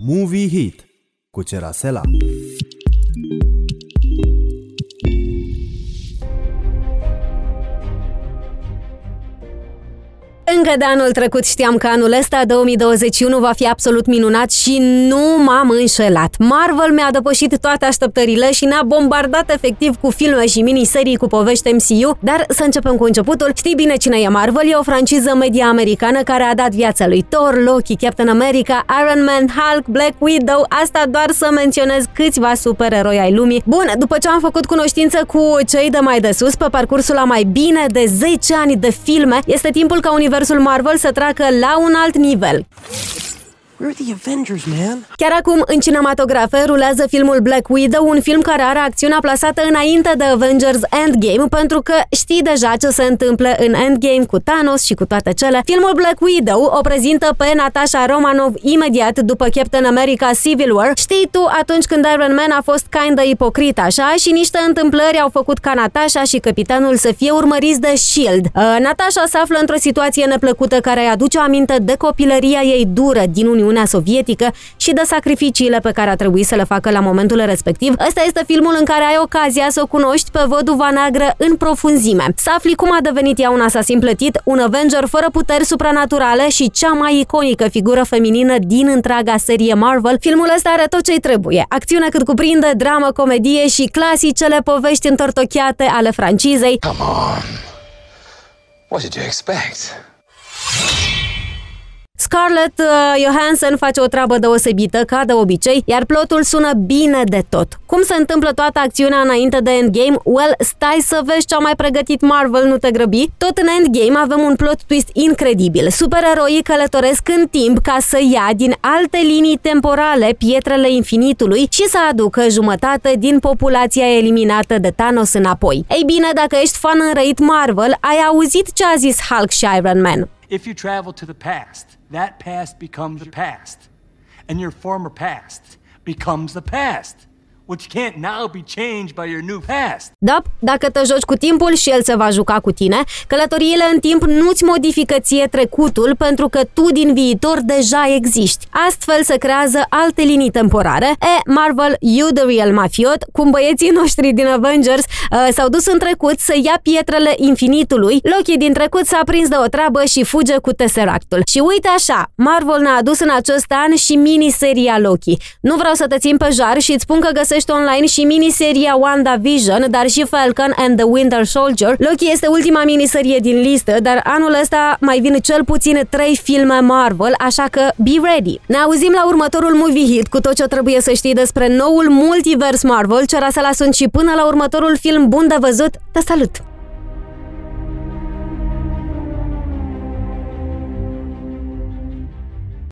Movie Hit cu Cerasela. Încă de anul trecut știam că anul ăsta, 2021, va fi absolut minunat și nu m-am înșelat. Marvel mi-a depășit toate așteptările și ne-a bombardat efectiv cu filme și miniserii cu povești MCU, dar să începem cu începutul. Știi bine cine e Marvel? E o franciză media americană care a dat viața lui Thor, Loki, Captain America, Iron Man, Hulk, Black Widow, asta doar să menționez câțiva supereroi ai lumii. Bun, după ce am făcut cunoștință cu cei de mai de sus, pe parcursul a mai bine de 10 ani de filme, este timpul ca universul Marvel să treacă la un alt nivel. We're the Avengers, man. Chiar acum, în cinematografe, rulează filmul Black Widow, un film care are acțiunea plasată înainte de Avengers Endgame, pentru că știi deja ce se întâmplă în Endgame cu Thanos și cu toate cele. Filmul Black Widow o prezintă pe Natasha Romanoff imediat după Captain America Civil War. Știi tu, atunci când Iron Man a fost kinda ipocrit așa și niște întâmplări au făcut ca Natasha și capitanul să fie urmăriți de S.H.I.E.L.D. Natasha se află într-o situație neplăcută care îi aduce aminte de copilăria ei dură din Uniunea Sovietică și de sacrificiile pe care a trebuit să le facă la momentul respectiv. Ăsta este filmul în care ai ocazia să o cunoști pe văduva neagră în profunzime. Să afli cum a devenit ea un asasin plătit, un Avenger fără puteri supranaturale și cea mai iconică figură feminină din întreaga serie Marvel. Filmul ăsta are tot ce-i trebuie. Acțiune cât cuprinde, dramă, comedie și clasicele povești întortocheate ale francizei. Come on. What did you expect? Scarlett Johansson face o treabă deosebită, ca de obicei, iar plotul sună bine de tot. Cum se întâmplă toată acțiunea înainte de Endgame? Well, stai să vezi ce a mai pregătit Marvel, nu te grăbi. Tot în Endgame avem un plot twist incredibil. Supereroii călătoresc în timp ca să ia din alte linii temporale pietrele infinitului și să aducă jumătate din populația eliminată de Thanos înapoi. Ei bine, dacă ești fan înrăit Marvel, ai auzit ce a zis Hulk și Iron Man. If you travel to the past, that past becomes the past, and your former past becomes the past, which can't now be changed by your new past. Da, dacă te joci cu timpul și el se va juca cu tine, călătoriile în timp nu-ți modifică ție trecutul pentru că tu din viitor deja existi. Astfel se creează alte linii temporare. Marvel, you the real mafiot, cum băieții noștri din Avengers s-au dus în trecut să ia pietrele infinitului, Loki din trecut s-a prins de o treabă și fuge cu Tesseractul. Și uite așa, Marvel ne-a adus în acest an și miniseria Loki. Nu vreau să te țin pe jar și îți spun că găsești online și miniseria WandaVision, dar și Falcon and the Winter Soldier. Loki este ultima miniserie din listă, dar anul ăsta mai vin cel puțin 3 filme Marvel, așa că be ready. Ne auzim la următorul Movie Hit cu tot ce trebuie să știi despre noul multivers Marvel. Cerasela sunt și până la următorul film bun de văzut. Te salut!